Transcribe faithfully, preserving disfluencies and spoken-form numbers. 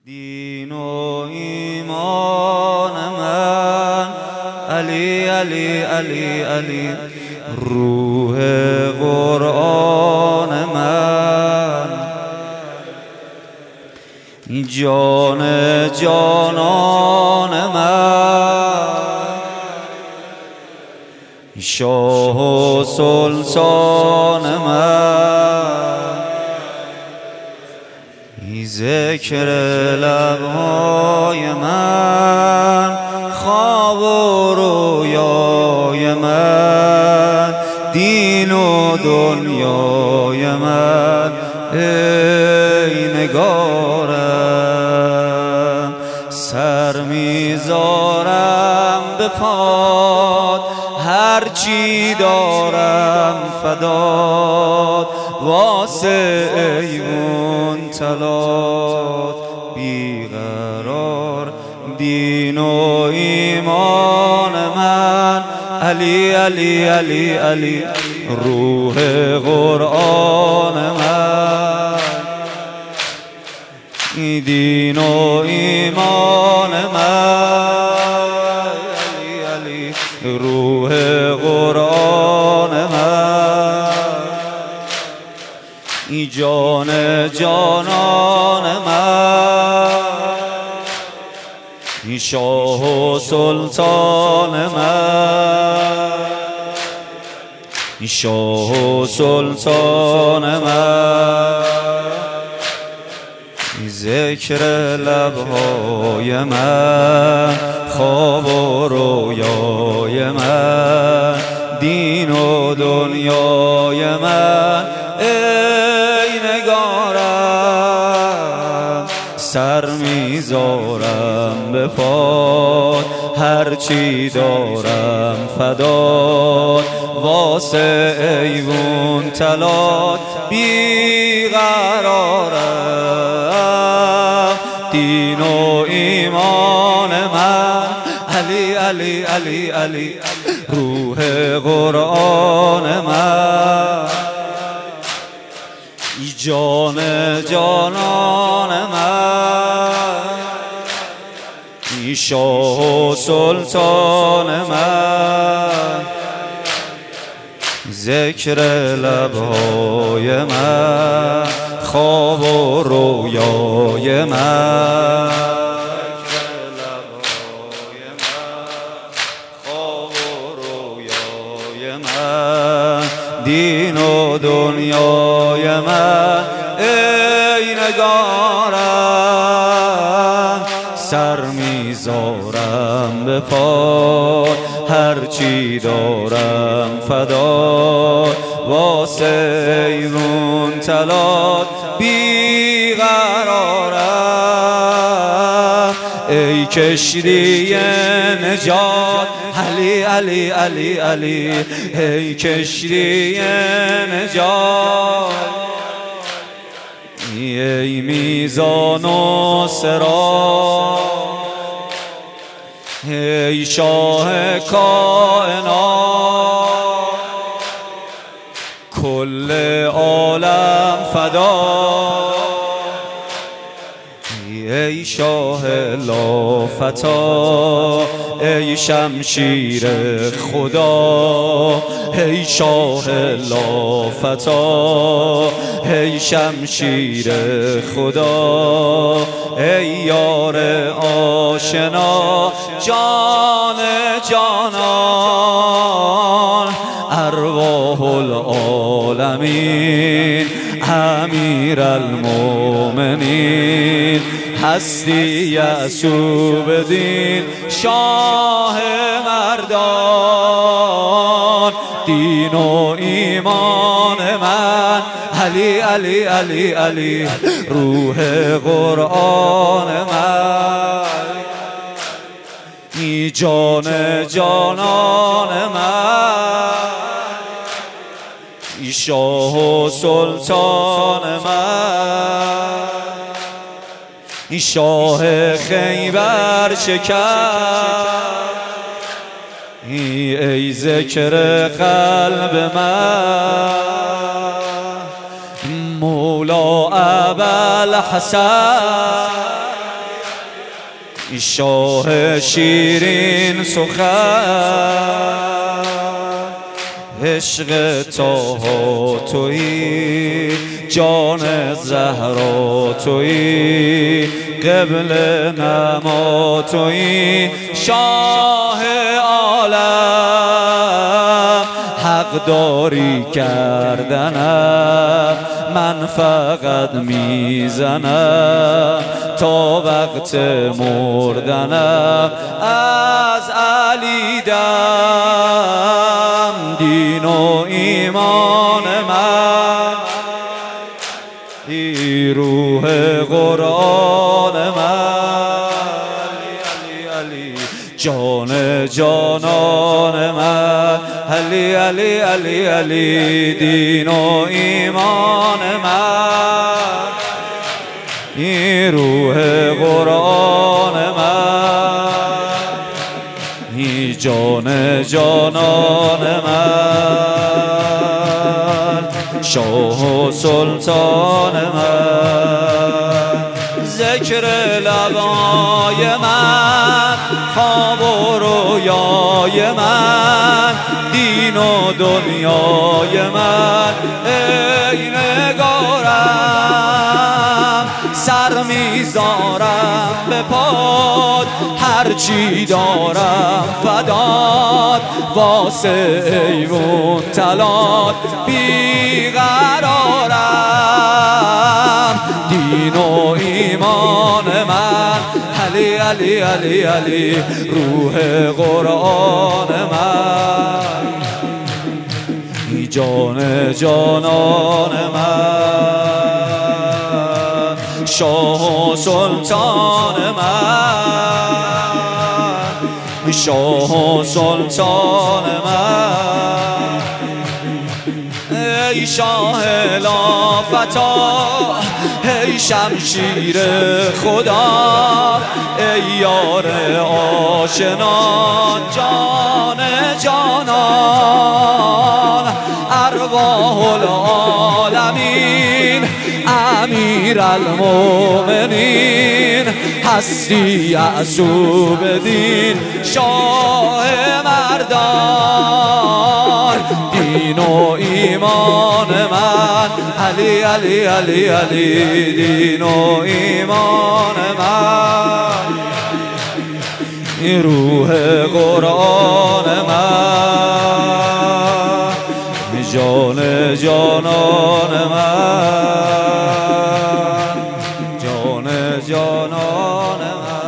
دین و ایمان من علی علی علی علی، روح قرآن من، جان جانان من، شاه و سلطان من، ذکر لبهای من، خواب و رویای من، دین و دنیای من، ای نگارم سر میذارم به پاد، هرچی دارم فداد واسه ایوون تلات بیقرار. دین و ایمان من علی علی علی علی، روح قرآن من، دین و ایمان من علی علی، روح قرآن من، جان جانان من، شاه و سلطان من، شاه و سلطان من، ذکر لبهای من، خواب و رویای من، دین و دنیای من، ای نگارم سر میذارم به پاد، هرچی دارم فداد واسه ایوون تلات بیقرارم. دین و ایمان من علی علی علی علی، روح قرآن من، جان جانان من، شاه و سلطان من، ذکر لبهای من، خواب و رویای من، دین و دنیای من، ای نگارم سر میذارم به پاد، هرچی دارم فداد واسه ایوون تلات بیقرارم. ای کشتی نجات علی علی علی علی، ای کشتی نجات، ای میزان و صراط، ای شاه کائنات، کل عالم فدا، ای شاه لافتا، ای شمشیر خدا، ای شاه لافتا، ای شمشیر خدا، ای یار آشنا، جان جانان، ارواح العالمین، امیر المؤمنین، هستی یعصوب دین، شاه مردان. دین و ایمان من علی علی علی علی، روح قرآن من، جان جانان من، شاه و سلطان من، شاه خیبر شکر، ای ذکر قلب من، مولا ابوالحسن، شاه شیرین سخن عشق طه تویی جان زهرا تویی قبله نما تویی شاه عالم حق داری کردنم من فقط میزنم تا وقت مردنم از علی دم دین و ایمان من ای روح قرآن من علی علی جان جانان من علی علی علی علی دین و ایمان من ای روح قرآن من ای جان جانان من شاه و سلطان من ذکر لبای من خواب و رویای من دین و دنیای من ای نگارم سر میذارم به پاد هرچی دارم فداد واسه ایوون تلات بیقرارم دین و ایمان من علی علی علی علی روح قرآن من ای جان جانان من شاه و سلطان من شاه و سلطان من ای شاه لافتا ای شمشیر خدا ای یار آشنا جان جانان ارواح العالمین امیر المؤمنین هستی یعصوب دین شاه مردان دین و ایمان من علی علی علی علی دین و ایمان من این روح قرآن من جان جانان من جان جانان من